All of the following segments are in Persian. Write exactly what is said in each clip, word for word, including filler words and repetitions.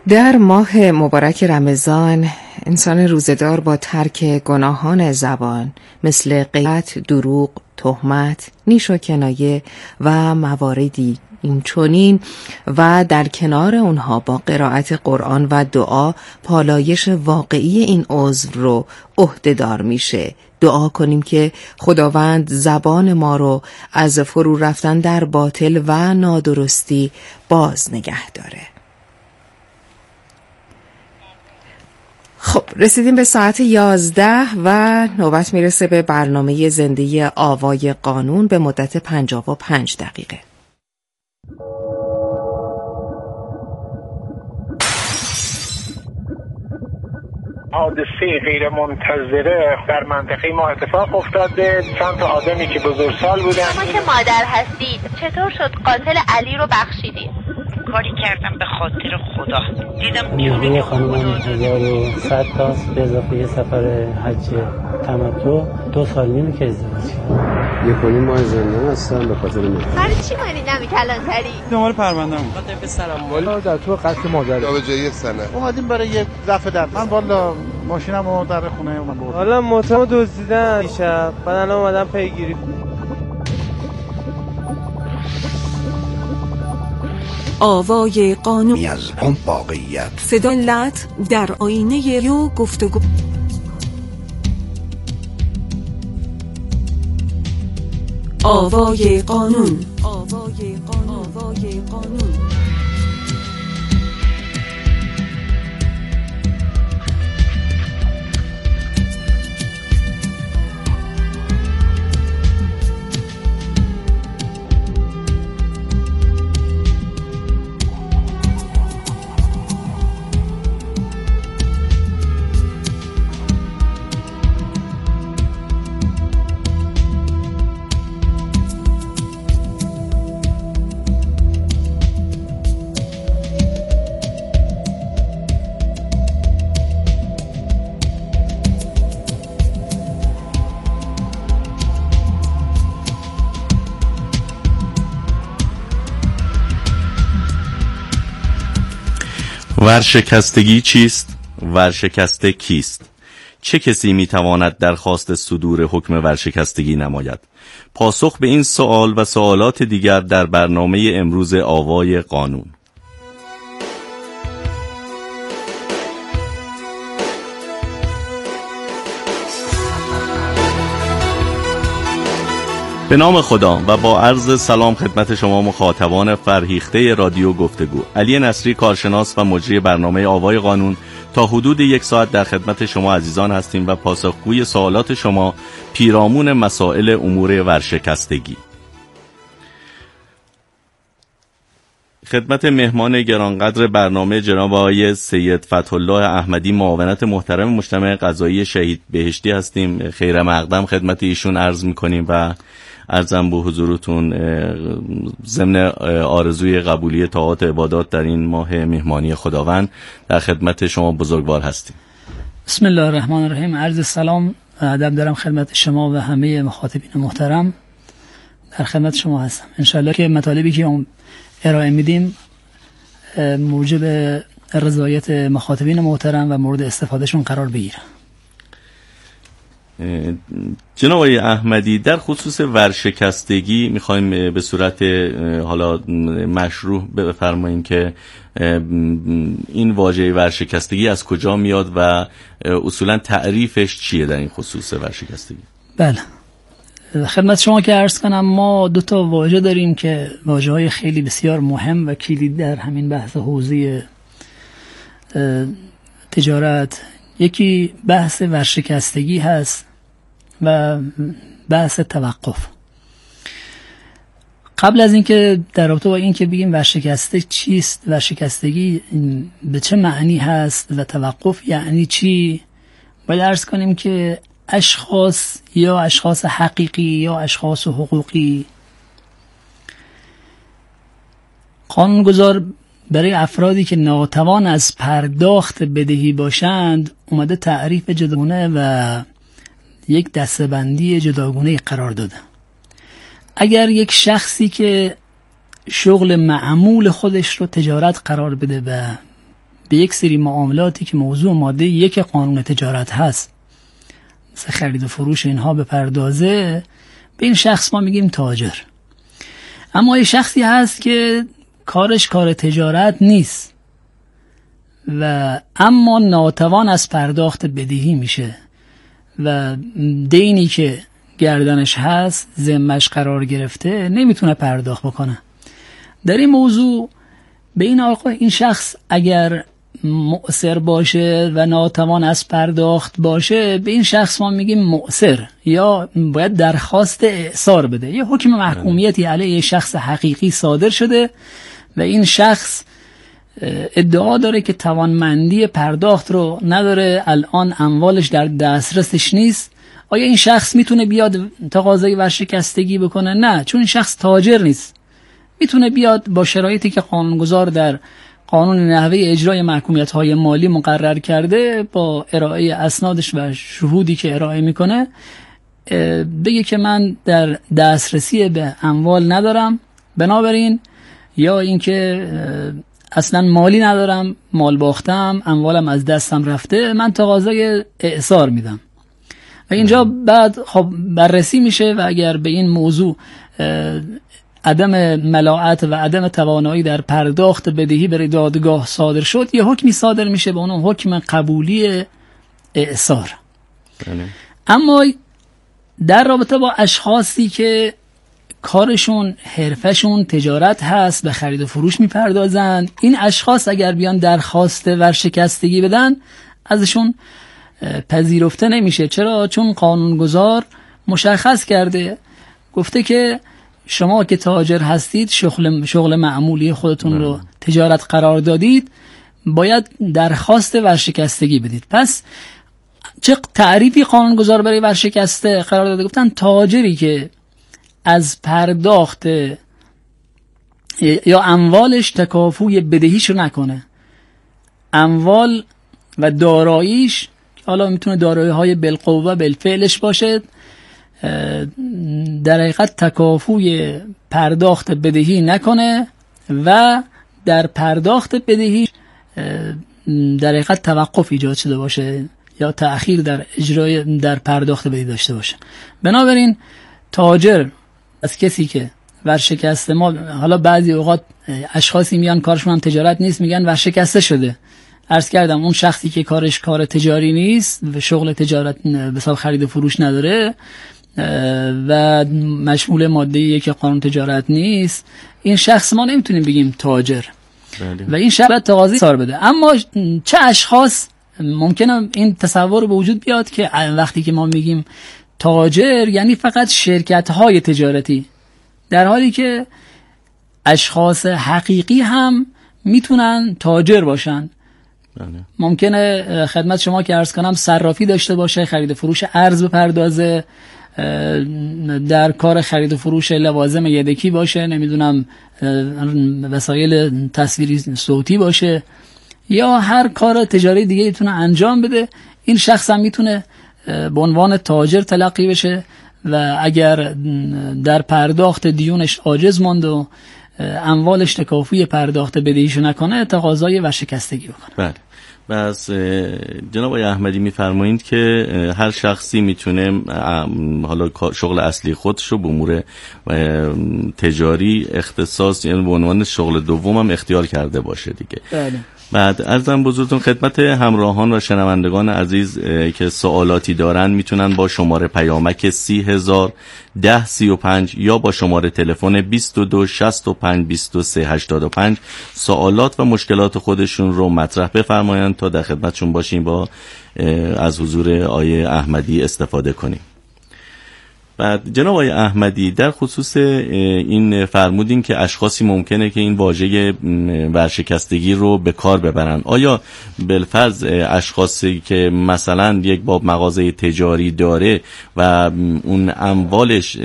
در ماه مبارک رمضان انسان روزدار با ترک گناهان زبان مثل غیبت، دروغ، تهمت، نیش و کنایه و مواردی این چنین و در کنار اونها با قرائت قرآن و دعا پالایش واقعی این عضو رو عهده‌دار میشه. دعا کنیم که خداوند زبان ما رو از فرو رفتن در باطل و نادرستی باز نگه داره. خب رسیدیم به ساعت یازده و نوبت میرسه به برنامه زنده آوای قانون به مدت پنجاه و پنج دقیقه. حادثه غیر منتظره در منطقه ما اتفاق افتاده. چند تا آدمی که بزرگسال بودن. شما که مادر هستید چطور شد قاتل علی رو بخشیدید؟ کاری کردم به خاطر خدا. دیدم میگه خانم هزار و صد تاست به اضافه یه سفر حج تمتع دو سال نیمه که ازدواج کردم. یه کنی ماه زندان هستم به خاطر من. برای چی مانی نمی کلانتری؟ دنبال پرونده‌ام. خاطر پسرم. والا در تو قتل مادر. جا به جایی سنه. اومدیم برای یه دفعه در. من والا ماشینمو در خونه اومدم بردم. حالا موتورمو دزدیدن دیشب. بعد الان اومدم پیگیری. آوای قانون از هم واقعیت صدا ملت در آینه یو گفتگو. آوای قانون آوای قانون آوای قانون ورشکستگی چیست؟ ورشکسته کیست؟ چه کسی میتواند درخواست صدور حکم ورشکستگی نماید؟ پاسخ به این سوال و سوالات دیگر در برنامه امروز آوای قانون. به نام خدا و با عرض سلام خدمت شما مخاطبان فرهیخته رادیو گفتگو. علی نصری کارشناس و مجری برنامه آوای قانون تا حدود یک ساعت در خدمت شما عزیزان هستیم و پاسخگوی سوالات شما پیرامون مسائل امور ورشکستگی. خدمت مهمان گرانقدر برنامه جناب آقای سید فتح‌الله احمدی معاونت محترم مجتمع قضایی شهید بهشتی هستیم. خیر مقدم خدمت ایشون عرض می‌کنیم و عرضم به حضورتون ضمن آرزوی قبولی طاعات عبادات در این ماه مهمانی خداوند در خدمت شما بزرگوار هستیم. بسم الله الرحمن الرحیم. عرض سلام و ادب دارم خدمت شما و همه مخاطبین محترم. در خدمت شما هستم. انشالله که مطالبی که ارائه میدیم موجب رضایت مخاطبین محترم و مورد استفادهشون قرار بگیره. جناب آقای احمدی در خصوص ورشکستگی میخوایم به صورت حالا مشروح بفرماییم که این واژه ورشکستگی از کجا میاد و اصولا تعریفش چیه در این خصوص ورشکستگی؟ بله خدمت شما که عرض کنم ما دو تا واژه داریم که واژه‌های خیلی بسیار مهم و کلیدی در همین بحث حوزه تجارت. یکی بحث ورشکستگی هست و بحث توقف. قبل از اینکه در رابطه با این که بگیم ورشکسته چیست، ورشکستگی به چه معنی هست و توقف یعنی چی، باید عرض کنیم که اشخاص یا اشخاص حقیقی یا اشخاص حقوقی قانونگذار برای افرادی که ناتوان از پرداخت بدهی باشند اومده تعریف جداگانه و یک دسته‌بندی جداگانه قرار داده. اگر یک شخصی که شغل معمول خودش رو تجارت قرار بده و به یک سری معاملاتی که موضوع ماده یک قانون تجارت هست مثل خرید و فروش اینها بپردازه، به این شخص ما میگیم تاجر. اما یه شخصی هست که کارش کار تجارت نیست و اما ناتوان از پرداخت بدهی میشه و دینی که گردنش هست ذمه‌اش قرار گرفته نمیتونه پرداخت بکنه. در این موضوع به این آقا این شخص اگر مؤثر باشه و ناتوان از پرداخت باشه، به این شخص ما میگیم مؤثر یا باید درخواست اعصار بده. یه حکم محکومیتی علیه شخص حقیقی صادر شده و این شخص ادعا داره که توانمندی پرداخت رو نداره، الان اموالش در دسترسش نیست. آیا این شخص میتونه بیاد تقاضای ورشکستگی بکنه؟ نه، چون این شخص تاجر نیست. میتونه بیاد با شرایطی که قانونگذار در قانون نحوه اجرای محکومیت‌های مالی مقرر کرده با ارائه اسنادش و شهودی که ارائه میکنه بگه که من در دسترسی به اموال ندارم، بنابراین یا اینکه اصلا مالی ندارم، مال باختم، اموالم از دستم رفته، من تقاضای اعصار میدم. و اینجا بعد خب بررسی میشه و اگر به این موضوع عدم ملاعت و عدم توانایی در پرداخت بدهی بر دادگاه صادر شد، یه حکمی صادر میشه به اون حکم قبولی اعصار. اما در رابطه با اشخاصی که کارشون حرفشون تجارت هست، به خرید و فروش میپردازن، این اشخاص اگر بیان درخواست ورشکستگی بدن ازشون پذیرفته نمیشه. چرا؟ چون قانونگذار مشخص کرده، گفته که شما که تاجر هستید، شغل شغل معمولی خودتون رو تجارت قرار دادید، باید درخواست ورشکستگی بدید. پس چه تعریفی قانونگذار برای ورشکسته قرار داده؟ گفتن تاجری که از پرداخت یا اموالش تکافوی بدهیشو نکنه، اموال و داراییش، حالا میتونه دارایی های بالقوه بالفعلش باشه، در حقیقت تکافوی پرداخت بدهی نکنه و در پرداخت بدهی در حقیقت توقف ایجاد شده باشه یا تأخیر در اجرای در پرداخت بدهی داشته باشه. بنابراین تاجر از کسی که ورشکسته، ما حالا بعضی اوقات اشخاصی میان کارشون هم تجارت نیست، میگن ورشکسته شده. عرض کردم اون شخصی که کارش کار تجاری نیست و شغل تجارت به حساب خرید و فروش نداره و مشمول ماده یک قانون تجارت نیست، این شخص ما نمیتونیم بگیم تاجر بله. و این شخص باید تقاضی اعصار بده. اما چه اشخاص ممکنه این تصور به وجود بیاد که وقتی که ما میگیم تاجر یعنی فقط شرکت های تجارتی، در حالی که اشخاص حقیقی هم میتونن تاجر باشن. ممکنه خدمت شما که عرض کنم صرافی داشته باشه، خرید و فروش ارز بپردازه، در کار خرید و فروش لوازم یدکی باشه، نمیدونم وسایل تصویری صوتی باشه، یا هر کار تجاری دیگه میتونه انجام بده. این شخص هم میتونه به عنوان تاجر تلقی بشه و اگر در پرداخت دیونش عاجز ماند و اموالش تکافوی پرداخت بدهیشو نکنه، تقاضای ورشکستگی بکنه. بله. بس جناب آقای احمدی میفرمایید که هر شخصی میتونه حالا شغل اصلی خودش رو به امور تجاری اختصاص، یعنی به عنوان شغل دوم هم اختیار کرده باشه دیگه. بله. بعد عرضم بزرگتون خدمت همراهان و شنوندگان عزیز که سوالاتی دارن میتونن با شماره پیامک سی هزار ده سی و پنج یا با شماره تلفن بیست و دو شصت و پنج بیست و سه هشتاد و پنج سوالات و مشکلات خودشون رو مطرح بفرمایند تا در خدمتشون باشیم با از حضور آقای احمدی استفاده کنیم. بعد جناب آقای احمدی در خصوص این فرمودین که اشخاصی ممکنه که این واژه ورشکستگی رو به کار ببرن. آیا بالفرض اشخاصی که مثلا یک باب مغازه تجاری داره و اون اموالش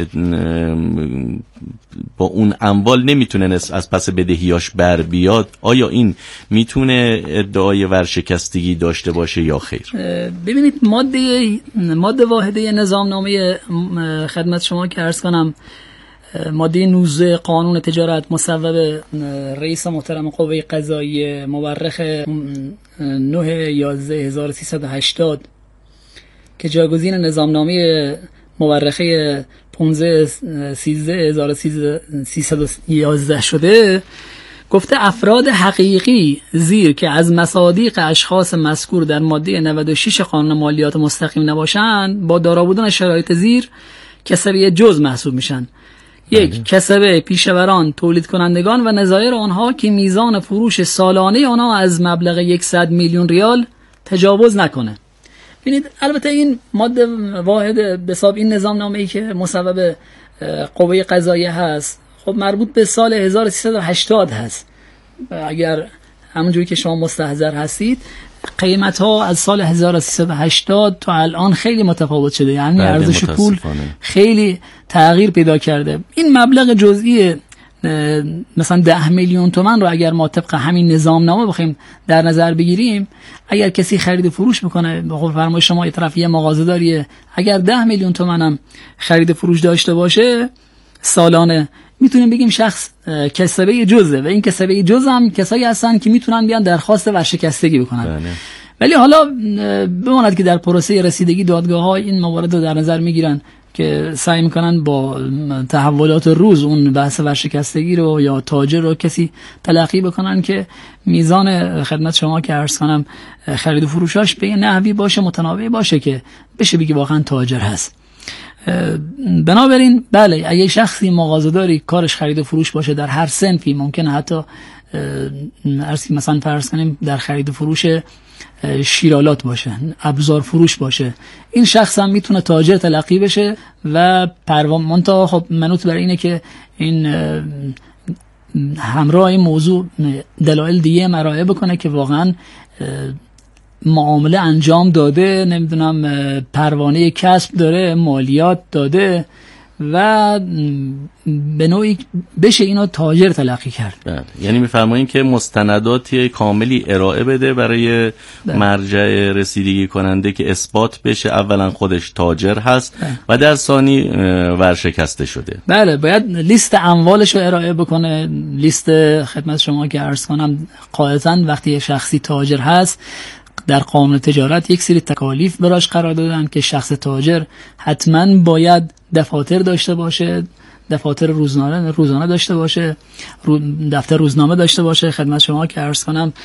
با اون اموال نمیتونه از پس بدهیاش بر بیاد، آیا این میتونه ادعای ورشکستگی داشته باشه یا خیر؟ ببینید ماده ماده واحده نظامنامه خدمت شما که عرض کنم ماده نوزده قانون تجارت مصوب رئیس محترم قوه قضاییه مورخ نه یازده هزار و سیصد و هشتاد که جایگزین نظامنامه مورخه پانزده سیزده هزار و سیصد و یازده شده، گفته افراد حقیقی زیر که از مصادیق اشخاص مذکور در ماده نود و شش قانون مالیات مستقیم نباشند با دارا بودن شرایط زیر کسبه جز محسوب میشن. یک، کسبه پیشوران، تولید کنندگان و نظایر آنها که میزان فروش سالانه آنها از مبلغ صد میلیون ریال تجاوز نکنه. ببینید البته این ماده واحد به حساب این نظامنامه‌ای که مصوب قوه قضاییه هست خب مربوط به سال هزار و سیصد و هشتاد هست. اگر همونجوری که شما مستحضر هستید قیمت ها از سال هزار و سیصد و هشتاد تا الان خیلی متفاوت شده، یعنی ارزش پول خیلی تغییر پیدا کرده. این مبلغ جزئی مثلا ده میلیون تومان رو اگر ما طبق همین نظامنامه بخوایم در نظر بگیریم، اگر کسی خرید و فروش میکنه، به قول فرمای شما یه طرف یه مغازه داریه، اگر ده میلیون تومان هم خرید و فروش داشته باشه سالانه، میتونیم بگیم شخص کسبه جزه و این کسبه جز هم کسایی هستن که میتونن بیان درخواست ورشکستگی بکنن. بله. ولی حالا بماند که در پروسه رسیدگی دادگاه ها این موارد رو در نظر میگیرن که سعی میکنن با تحولات روز اون بحث ورشکستگی رو یا تاجر رو کسی تلقی بکنن که میزان خدمت شما که عرض کنم خرید و فروشاش به نحوی باشه متناوب باشه که بشه بگی واقعا تاجر هست. بنابراین بله اگه شخصی مغازه‌داری کارش خرید و فروش باشه در هر صنفی، ممکنه حتی ارسی مثلا فرض کنیم در خرید و فروش شیرالات باشه، ابزار فروش باشه، این شخص هم میتونه تاجر تلقی بشه و پروام منتها خب منوط بر اینه که این همراه این موضوع دلایل دیگه مراعات بکنه که واقعا معامله انجام داده، نمیدونم پروانه کسب داره، مالیات داده و به نوعی بشه اینو تاجر تلقی کرد. بله. یعنی میفرمایین که مستنداتی کاملی ارائه بده برای بله. مرجع رسیدگی کننده که اثبات بشه اولا خودش تاجر هست بله. و در ثانی ورشکسته شده. بله باید لیست اموالش رو ارائه بکنه. لیست خدمت شما که عرض کنم قاعدتاً وقتی شخصی تاجر هست در قانون تجارت یک سری تکالیف براش قرار دادن که شخص تاجر حتما باید دفاتر داشته باشه، دفاتر روزانه روزانه داشته باشه، دفتر روزنامه داشته باشه. خدمت شما که عرض کنم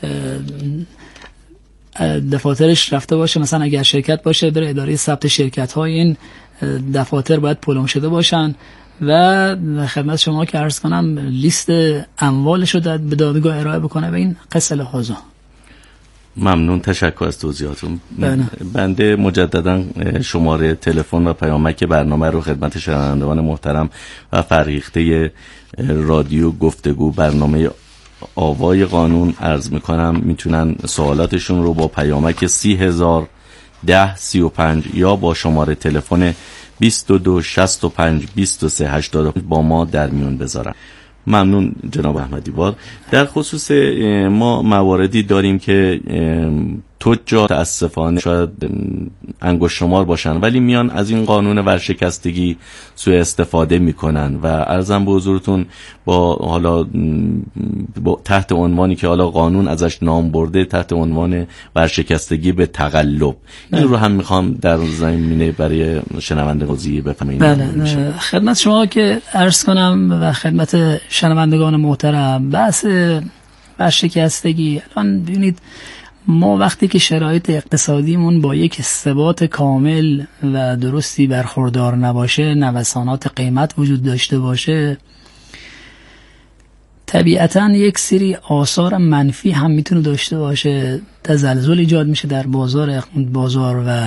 دفاترش رفته باشه، مثلا اگر شرکت باشه بره اداره ثبت شرکت های این دفاتر باید پلم شده باشن و خدمت شما که عرض کنم لیست اموالش رو به دادگاه ارائه بکنه و این قصه لحاظا. ممنون، تشکر از توضیحاتون. بنده مجددا شماره تلفن و پیامک برنامه رو خدمت شنوندگان محترم و فرهیخته رادیو گفتگو برنامه آوای قانون عرض میکنم. میتونن سوالاتشون رو با پیامک سی هزار ده سی و پنج یا با شماره تلفن بیست و دو شصت و پنج بیست و سه هشتاد با ما در میون بذارن. ممنون جناب احمدیواد. در خصوص ما مواردی داریم که تجار متاسفانه شاید انگشت شمار باشن ولی میان از این قانون ورشکستگی سوء استفاده میکنن و عرضم به حضورتون با حالا با تحت عنوانی که حالا قانون ازش نام برده تحت عنوان ورشکستگی به تقلب، این رو هم میخوام در زمینه برای شنونده قضیه بفهمیم. بله خدمت شما که عرض کنم و خدمت شنوندگان محترم بحث ورشکستگی الان ببینید ما وقتی که شرایط اقتصادیمون با یک ثبات کامل و درستی برخوردار نباشه، نوسانات قیمت وجود داشته باشه، طبیعتاً یک سری آثار منفی هم میتونه داشته باشه. تزلزل ایجاد میشه در بازار بازار و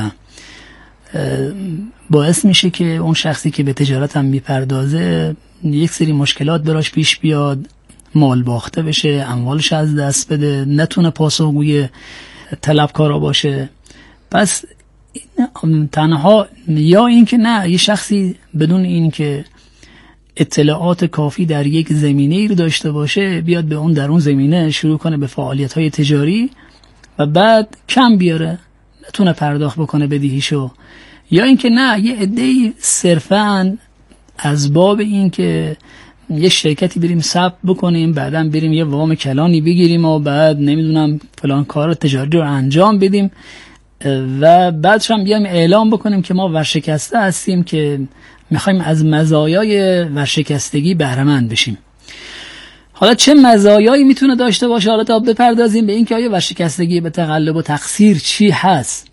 باعث میشه که اون شخصی که به تجارت هم میپردازه یک سری مشکلات براش پیش بیاد، مال باخته بشه، اموالش از دست بده، نتونه پاسخگوی طلبکارا باشه. پس تنها یا این که نه یه شخصی بدون این که اطلاعات کافی در یک زمینه ای رو داشته باشه بیاد به اون در اون زمینه شروع کنه به فعالیت‌های تجاری و بعد کم بیاره، نتونه پرداخت بکنه بدهیشو، یا این که نه یه عده‌ای صرفاً از باب این که یه شرکتی بریم ثبت بکنیم، بعداً بریم یه وام کلانی بگیریم و بعد نمیدونم فلان کار تجاری رو انجام بدیم و بعدش هم بیایم اعلام بکنیم که ما ورشکسته هستیم که میخوایم از مزایای ورشکستگی بهره مند بشیم. حالا چه مزایایی میتونه داشته باشه؟ حالا تا بپردازیم به این که آیا ورشکستگی به تقلب و تقصیر چی هست.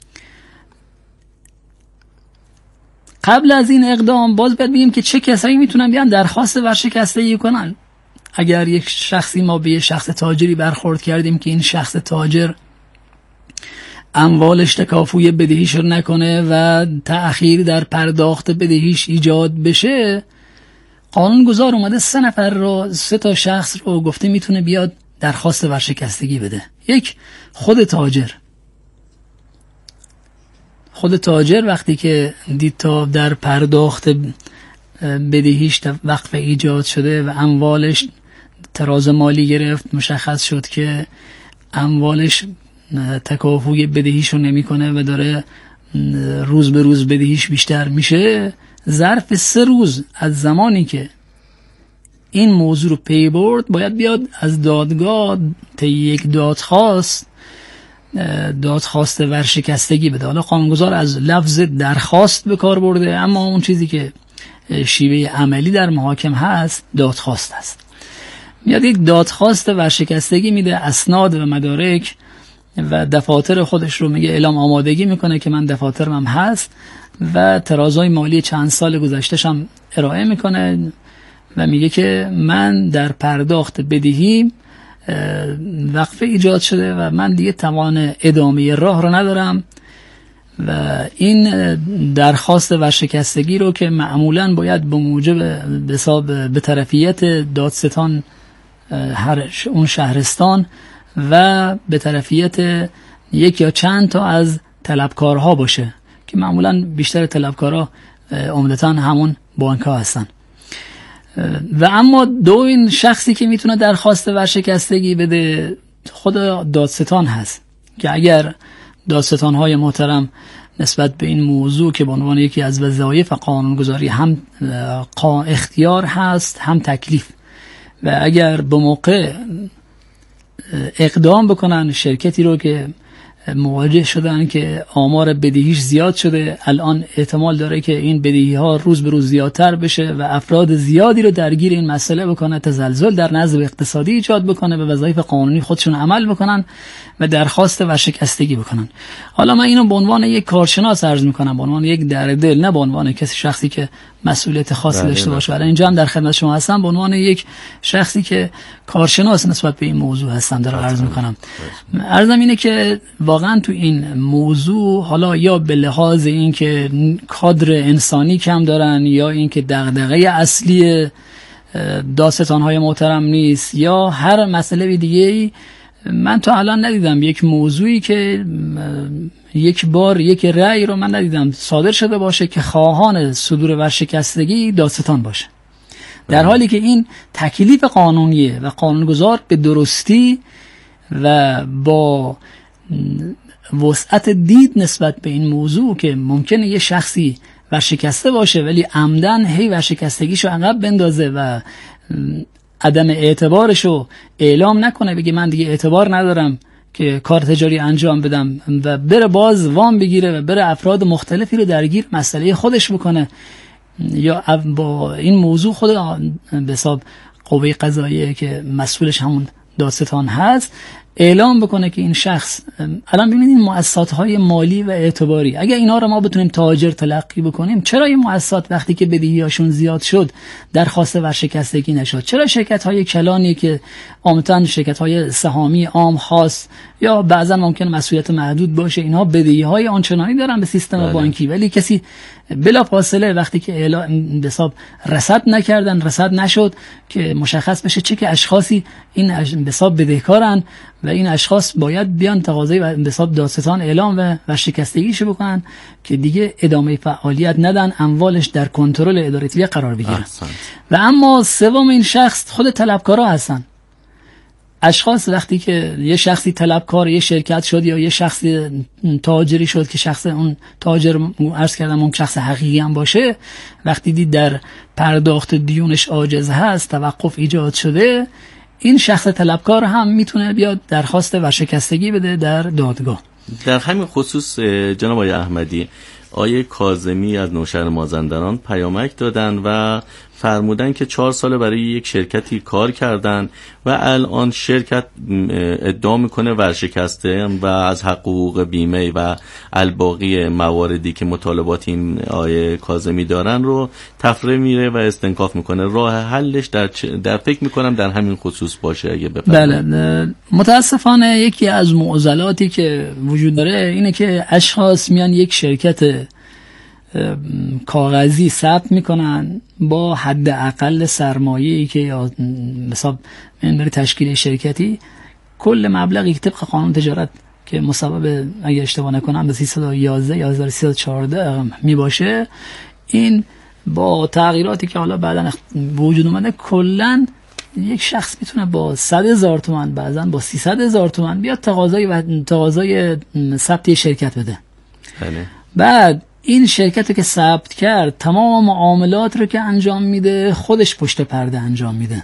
قبل از این اقدام باز باید بگیم که چه کسایی میتونن بیان درخواست ورشکستگی کنن. اگر یک شخصی ما به یک شخص تاجری برخورد کردیم که این شخص تاجر اموالش تکافوی بدهیش رو نکنه و تأخیر در پرداخت بدهیش ایجاد بشه، قانونگذار اومده سه نفر رو سه تا شخص رو گفته میتونه بیاد درخواست ورشکستگی بده. یک، خود تاجر. خود تاجر وقتی که دید تا در پرداخت بدهیش وقف ایجاد شده و اموالش تراز مالی گرفت، مشخص شد که اموالش تکافوی بدهیش رو نمی کنه و داره روز به روز بدهیش بیشتر میشه، ظرف سه روز از زمانی که این موضوع رو پی برد باید بیاد از دادگاه تا یک دادخواست دادخواست ورشکستگی بده. حالا قانونگذار از لفظ درخواست به کار برده، اما اون چیزی که شیوه عملی در محاکم هست دادخواست هست. میاد یک دادخواست ورشکستگی میده، اسناد و مدارک و دفاتر خودش رو میگه اعلام آمادگی میکنه که من دفاترم هم هست و ترازهای مالی چند سال گذشته‌ش هم ارائه میکنه و میگه که من در پرداخت بدهی وقفه ایجاد شده و من دیگه توان ادامه راه رو ندارم و این درخواست ورشکستگی رو که معمولاً باید به موجب حساب به طرفیت دادستان هر اون شهرستان و به طرفیت یک یا چند تا از طلبکارها باشه که معمولاً بیشتر طلبکارها عمدتاً همون بانک‌ها هستن. و اما دو این شخصی که میتونه درخواست ورشکستگی بده خود دادستان هست که اگر دادستان‌های محترم نسبت به این موضوع که به عنوان یکی از وظایف قانونگذاری هم اختیار هست هم تکلیف و اگر به موقع اقدام بکنن شرکتی رو که مواجه شدن که آمار بدهیش زیاد شده، الان احتمال داره که این بدهی ها روز به روز زیادتر بشه و افراد زیادی رو درگیر این مسئله بکنه، تزلزل در نظم اقتصادی ایجاد بکنه، به وظایف قانونی خودشون عمل بکنن و درخواست ورشکستگی بکنن. حالا من اینو به عنوان یک کارشناس عرض میکنم، به عنوان یک درد دل، نه به عنوان کسی شخصی که مسئولیت خاصی داشته باشه. ولی اینجا هم در خدمت شما هستم به عنوان یک شخصی که کارشناس نسبت به این موضوع هستم دارم عرض میکنم. عرضم اینه که واقعا تو این موضوع حالا یا به لحاظ این که کادر انسانی کم دارن یا این که دغدغه اصلی دادستان‌های محترم نیست یا هر مسئله دیگه‌ای، من تا الان ندیدم یک موضوعی که یک بار یک رأی رو من ندیدم صادر شده باشه که خواهان صدور ورشکستگی دادستان باشه، در حالی که این تکلیف قانونیه و قانونگذار به درستی و با وسعت دید نسبت به این موضوع که ممکنه یه شخصی ورشکسته باشه ولی عمدن هی ورشکستگیشو عقب بندازه و عدم اعتبارشو اعلام نکنه، بگه من دیگه اعتبار ندارم که کار تجاری انجام بدم و بره باز وام بگیره و بره افراد مختلفی رو درگیر مسئله خودش بکنه، یا با این موضوع خود به حساب قوه قضاییه که مسئولش همون دادستان هست اعلام بکنه که این شخص، الان ببینید این مؤسسات‌های مالی و اعتباری اگر اینا رو ما بتونیم تاجر تلقی بکنیم، چرا این مؤسسات وقتی که بدهیاشون زیاد شد درخواست ورشکستگی نشد؟ چرا شرکت‌های کلانی که عمدتاً شرکت‌های سهامی عام خاص یا بعضا ممکن مسئولیت محدود باشه، اینها بدهی‌های آنچنانی دارن به سیستم بله. بانکی، ولی کسی بلا فاصله وقتی که اعلام به حساب رصد نکردن، رصد نشد که مشخص بشه چه که اشخاصی این به حساب بدهکارن و این اشخاص باید بیان تقاضای به حساب دادستان اعلام و ورشکستگیش بکنن که دیگه ادامه فعالیت ندن، اموالش در کنترل ادارتی قرار بگیره. و اما سوم این شخص خود طلبکارا هستن اشخاص وقتی که یه شخصی طلبکار یه شرکت شد یا یه شخصی تاجری شد که شخص اون تاجر عرض کردم اون شخص حقیقی هم باشه، وقتی دید در پرداخت دیونش عاجز هست، توقف ایجاد شده، این شخص طلبکار هم میتونه بیاد درخواست ورشکستگی بده در دادگاه. در همین خصوص جناب آقای احمدی، آیه کاظمی از نوشهر مازندران پیامک دادن و فرمودن که چهار سال برای یک شرکتی کار کردن و الان شرکت ادعا میکنه ورشکسته و از حقوق بیمه و الباقی مواردی که مطالبات این آیه کاظمی دارن رو تفره میره و استنکاف میکنه. راه حلش در, چ... در فکر میکنم در همین خصوص باشه اگه بفرمایید. بله، متاسفانه یکی از معضلاتی که وجود داره اینه که اشخاص میان یک شرکت کاغذی ثبت میکنن با حد اقل سرمایه‌ای که یا مثلا برای تشکیل شرکتی کل مبلغی که طبق قانون تجارت که مصوب اگه اشتباه نکنم به سیصد و یازده یا سیصد و چهارده می باشه، این با تغییراتی که حالا بعداً وجود اومده کلاً یک شخص میتونه با صد هزار تومان بعضاً با سیصد هزار تومان بیاد تقاضای و تقاضای ثبت شرکت بده. بله. بعد این شرکتی که ثبت کرد تمام معاملات رو که انجام میده خودش پشت پرده انجام میده.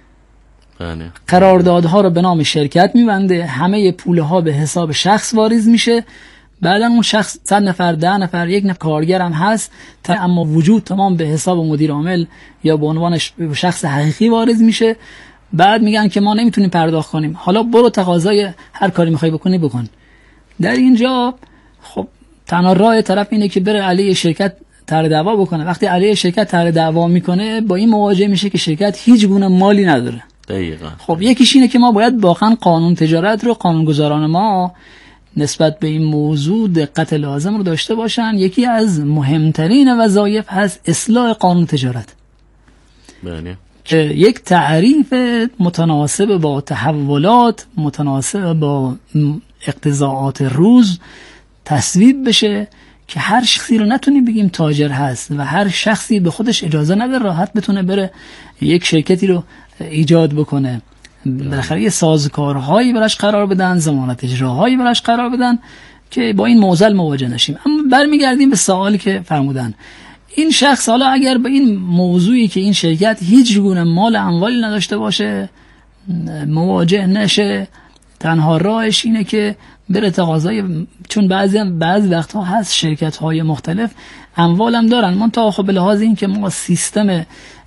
بله. قراردادها رو به نام شرکت میبنده، همه پوله ها به حساب شخص واریز میشه. بعدا اون شخص صد نفر ده نفر یک نفر کارگر هم هست، اما وجود تمام به حساب مدیر عامل یا به عنوان شخص حقیقی واریز میشه. بعد میگن که ما نمیتونیم پرداخت کنیم، حالا برو تقاضای هر کاری میخوای بکنی بکن. در اینجا خب تنها راه طرف اینه که بره علیه شرکت طرح دعوا بکنه. وقتی علیه شرکت طرح دعوا میکنه با این مواجه میشه که شرکت هیچ گونه مالی نداره. دقیقاً. خب یکیش اینه که ما باید واقعا قانون تجارت رو، قانونگذاران ما نسبت به این موضوع دقت لازم رو داشته باشن. یکی از مهمترین وظایف هست اصلاح قانون تجارت. بله. که یک تعریف متناسب با تحولات، متناسب با اقتضاعات روز تصویب بشه که هر شخصی رو نتونیم بگیم تاجر هست و هر شخصی به خودش اجازه نده راحت بتونه بره یک شرکتی رو ایجاد بکنه. بالاخره یه سازوکارهایی براش قرار بدن، ضمانت اجراهایی براش قرار بدن که با این معضل مواجه نشیم. اما برمیگردیم به سوالی که فرمودن. این شخص حالا اگر به این موضوعی که این شرکت هیچ گونه مال اموالی نداشته باشه مواجه نشه، تنها راهش اینه که بره تقاضای، چون بعضی هم بعضی وقتها هست شرکت‌های مختلف اموال هم دارن، منتها خب به لحاظ این که ما سیستم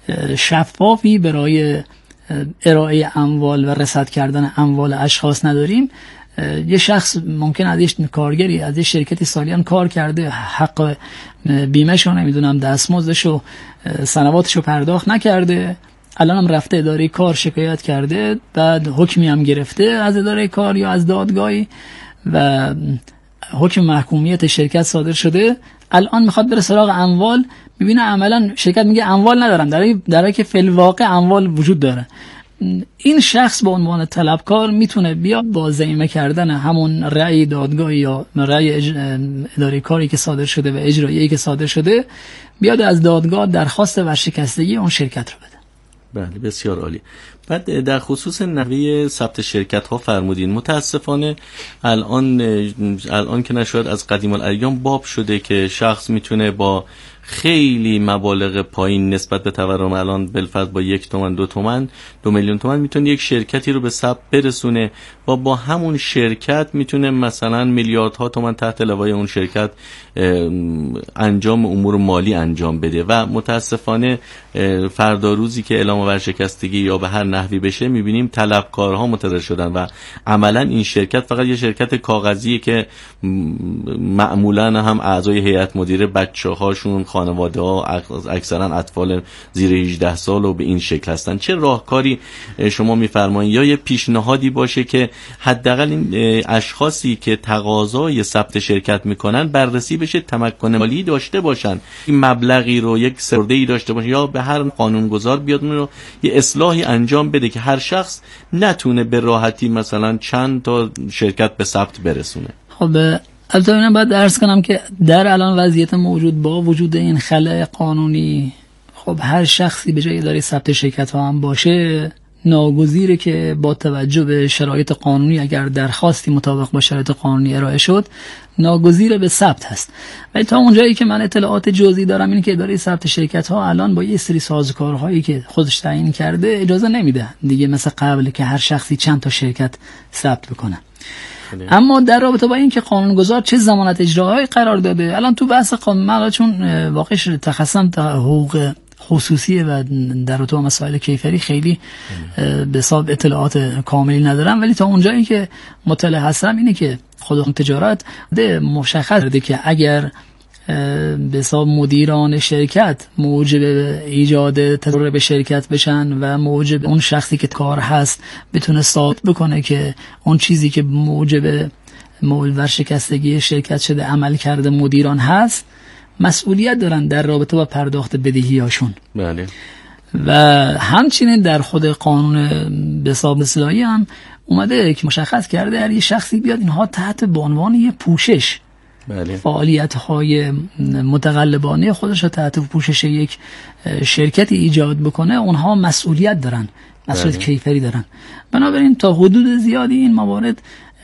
شفافی برای ارائه اموال و رصد کردن اموال اشخاص نداریم. یه شخص ممکن از یه کارگری از یه شرکتی سالیان کار کرده، حق بیمه‌شو نمیدونم دستمزدشو سنواتشو پرداخت نکرده، الان هم رفته اداره کار شکایت کرده، بعد حکمی هم گرفته از اداره کار یا از دادگاهی و حکم محکومیت شرکت صادر شده، الان میخواد بره سراغ اموال، میبینه عملا شرکت میگه اموال ندارم، در در حالی که فی الواقع اموال وجود داره. این شخص به عنوان طلبکار میتونه بیاد با ضمیمه کردن همون رأی دادگاهی یا رأی اج... اداره کاری که صادر شده و اجرایی که صادر شده بیاد از دادگاه درخواست ورشکستگی اون شرکت رو بده. بله بسیار عالی. بعد در خصوص نحوه ثبت شرکت ها فرمودین، متاسفانه الان الان که نشاید از قدیم الایام باب شده که شخص میتونه با خیلی مبالغ پایین نسبت به تورم، الان بالفرض با یک تومن دو تومن دو میلیون تومن میتونه یک شرکتی رو به ثبت برسونه و با همون شرکت میتونه مثلا میلیاردها تومن تحت لوای اون شرکت انجام امور مالی انجام بده و متاسفانه فردا روزی که اعلام ورشکستگی یا به هر نحوی بشه میبینیم طلبکارها متضرر شدن و عملا این شرکت فقط یه شرکت کاغذیه که معمولا هم اعضای هیئت مدیره بچه‌هاشون، خانواده ها اکثرا اطفال زیر هجده سال و به این شکل هستن. چه راهکاری شما میفرمایید یا یه پیشنهادی باشه که حداقل این اشخاصی که تقاضای ثبت شرکت میکنن بررسی بشه، تمکن مالی داشته باشن، این مبلغی رو یک سرده‌ای داشته باشن یا به هر قانونگذار بیاد اون رو یه اصلاحی انجام بده که هر شخص نتونه به راحتی مثلا چند تا شرکت به ثبت برسونه. خب البته اینم باید عرض کنم که در الان وضعیت موجود با وجود این خلأ قانونی، خب هر شخصی به جای اداره ثبت شرکت ها هم باشه ناگزیره که با توجه به شرایط قانونی اگر درخواستی مطابق با شرایط قانونی ارائه شد ناگزیر به ثبت هست. ولی تا اونجایی که من اطلاعات جزئی دارم این که اداره ثبت شرکت ها الان با یه سری سازوکارهایی که خودش تعیین کرده اجازه نمیده دیگه مثل قبل که هر شخصی چند تا شرکت ثبت بکنه. اما در رابطه با این که قانونگذار چه ضمانت اجراهایی قرار داده، الان تو بحث قانون من چون واقعش تخصصم تا حقوق خصوصیه و در رابطه با مسائل کیفری خیلی به حساب اطلاعات کاملی ندارم، ولی تا اونجایی که مطلع هستم اینه که خود تجارت ده مشخص کرده که اگر به حساب مدیران شرکت موجب ایجاد تضرر به شرکت بشن و موجب اون شخصی که کار هست بتونه ثابت بکنه که اون چیزی که موجب موجب ورشکستگی شرکت شده عمل کرده مدیران هست، مسئولیت دارن در رابطه با پرداخت بدهیاشون. بله. و همچنین در خود قانون به حساب اصلاحی هم اومده که مشخص کرده هر یه شخصی بیاد اینها تحت به عنوان یه پوشش بله. فعالیت‌های متقلبانه خودش رو تحت پوشش یک شرکتی ایجاد بکنه، اونها مسئولیت دارن، مسئولیت بله. کیفری دارن. بنابراین تا حدود زیادی این موارد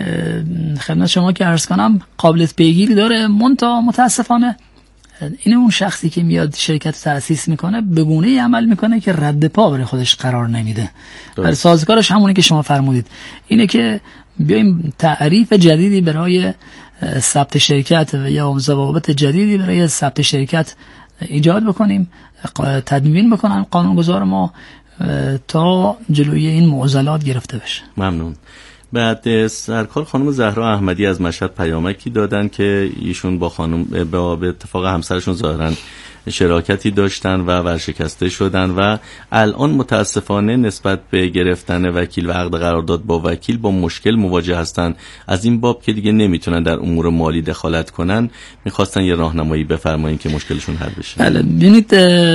خدمت شما که عرض کنم قابلیت پیگیری داره، منتها متاسفانه این اون شخصی که میاد شرکت تأسیس میکنه به گونه‌ای عمل میکنه که رد پا برای خودش قرار نمیده. ولی سازوکارش همونی که شما فرمودید اینه که بیایم تعریف جدیدی برای ثبت شرکت و یا ضوابط جدیدی برای ثبت شرکت ایجاد بکنیم، تدوین بکنن قانونگذار ما تا جلوی این معضلات گرفته بشه. ممنون. بعد سرکار خانم زهرا احمدی از مشهد پیامکی دادن که ایشون با خانم با به اتفاق همسرشون ظاهرا شراکتی داشتن و ورشکسته شدن و الان متاسفانه نسبت به گرفتن وکیل و عقد قرارداد با وکیل با مشکل مواجه هستن. از این باب که دیگه نمیتونن در امور مالی دخالت کنن میخواستن یه راهنمایی بفرمایید که مشکلشون حل بشه. بله ببینید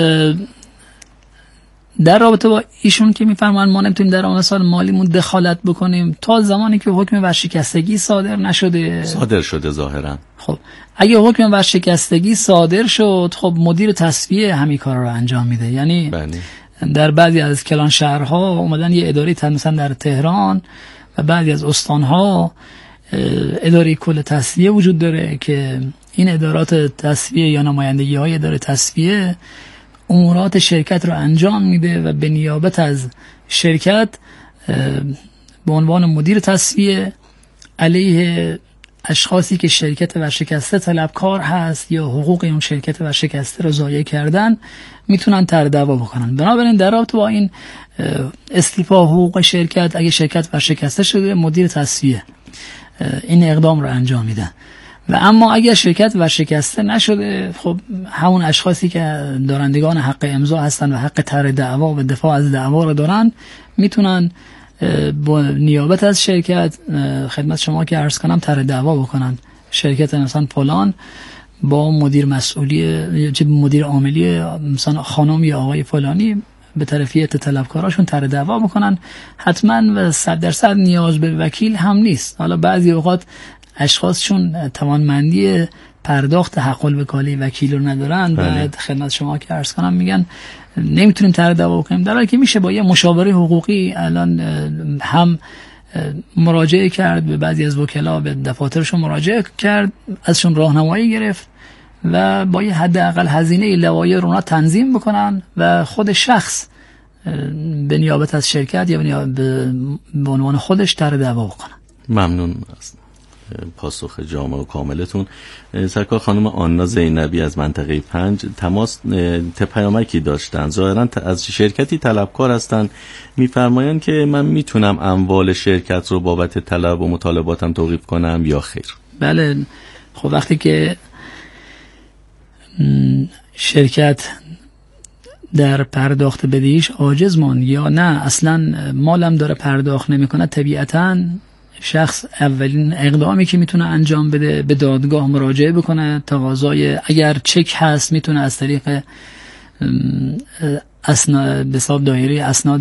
در رابطه با ایشون که میفرمان ما نمیتونیم در مسائل مالیمون دخالت بکنیم تا زمانی که حکم ورشکستگی صادر نشده. صادر شده ظاهرا. خب اگه حکم ورشکستگی صادر شد خب مدیر تصفیه همین کارا رو انجام میده. یعنی بله. در بعضی از کلان شهرها اومدن یه اداره مثلا در تهران و بعضی از استانها اداره کل تصفیه وجود داره که این ادارات تصفیه یا نمایندگی های اداره تصفیه امورات شرکت رو انجام میده و به نیابت از شرکت به عنوان مدیر تصفیه علیه اشخاصی که شرکت ورشکسته طلبکار هست یا حقوق اون شرکت ورشکسته رو ضایع کردن میتونن طرح دعوا بکنن. بنابراین در رابطه با این استیفا حقوق شرکت اگه شرکت ورشکسته شده مدیر تصفیه این اقدام رو انجام میده و اما اگر شرکت ورشکسته نشده خب همون اشخاصی که دارندگان حق امضا هستن و حق طرح دعوا و دفاع از دعوا رو دارن میتونن با نیابت از شرکت خدمت شما که عرض کنم طرح دعوا بکنن. شرکت مثلا فلان با مدیر مسئولی یا مدیر عاملی مثلا خانم یا آقای فلانی به طرفیت طلبکاراشون طرح دعوا بکنن. حتما و صد درصد نیاز به وکیل هم نیست. حالا بعضی اوقات اشخاصشون توانمندی پرداخت حق الوکاله وکیل رو ندارن و خدمت شما که عرض کنم میگن نمیتونیم طرح دعوا بکنیم، در حالی که میشه با یه مشاوره حقوقی الان هم مراجعه کرد به بعضی از وکلا، به دفاترشون مراجعه کرد، ازشون راهنمایی گرفت و با یه حداقل هزینه لوایح رو تنظیم بکنن و خود شخص به نیابت از شرکت یا به عنوان خودش طرح دعوا بکنن. ممنون است پاسخ جامع و کاملتون. سرکار خانم آنا زینبی از منطقه پنج تماس پیامکی داشتن، ظاهرا از شرکتی طلبکار هستن، میفرمایند که من میتونم اموال شرکت رو بابت طلب و مطالباتم توقیف کنم یا خیر؟ بله. خب وقتی که شرکت در پرداخت بدهیش عاجز ماند یا نه اصلا مالم داره پرداخت نمیکنه، طبیعتاً شخص اولین اقدامی که میتونه انجام بده به دادگاه مراجعه بکنه، تقاضای اگر چک هست میتونه از طریق اسناد به حساب دایره اسناد